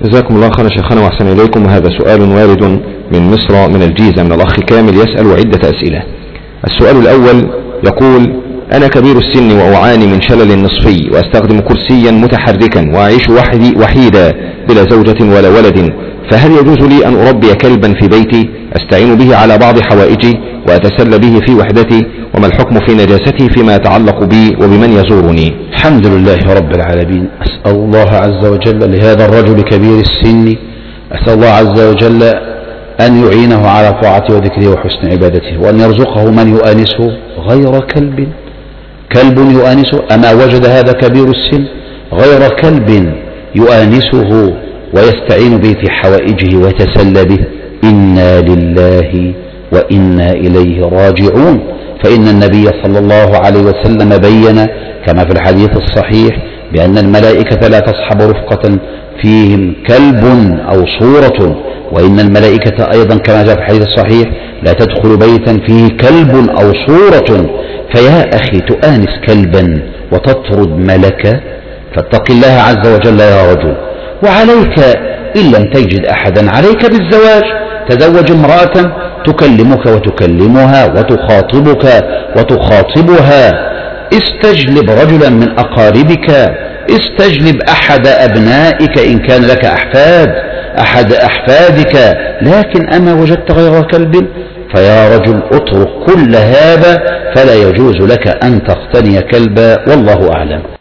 جزاكم الله خيرا شيخنا وأحسن إليكم. وهذا سؤال وارد من مصر من الجيزة من الأخ كامل يسأل عدة أسئلة. السؤال الأول يقول: أنا كبير السن وأعاني من شلل نصفي وأستخدم كرسيا متحركا وأعيش وحيدا بلا زوجة ولا ولد، فهل يجوز لي أن أربي كلبا في بيتي أستعين به على بعض حوائجي وأتسلى به في وحدتي؟ وما الحكم في نجاسته فيما يتعلق بي وبمن يزورني؟ الحمد لله رب العالمين. أسأل الله عز وجل لهذا الرجل كبير السن، أسأل الله عز وجل أن يعينه على طاعته وذكره وحسن عبادته، وأن يرزقه من يؤانسه غير كلب يؤانسه. أما وجد هذا كبير السن غير كلب يؤانسه ويستعين به في حوائجه ويتسلى به، إنا لله وإنا إليه راجعون. فإن النبي صلى الله عليه وسلم بين كما في الحديث الصحيح بأن الملائكة لا تصحب رفقة فيهم كلب أو صورة، وإن الملائكة أيضا كما جاء في الحديث الصحيح لا تدخل بيتا فيه كلب أو صورة. فيا أخي تؤانس كلبا وتطرد ملكا، فاتق الله عز وجل يا رجل. وعليك إن لم تجد أحدا عليك بالزواج، تزوج امرأة تكلمك وتكلمها وتخاطبك وتخاطبها، استجلب رجلا من أقاربك، استجلب أحد أبنائك إن كان لك أحد أحفادك. لكن أما وجدت غير كلب فيا رجل اترك كل هذا، فلا يجوز لك أن تقتني كلبا، والله أعلم.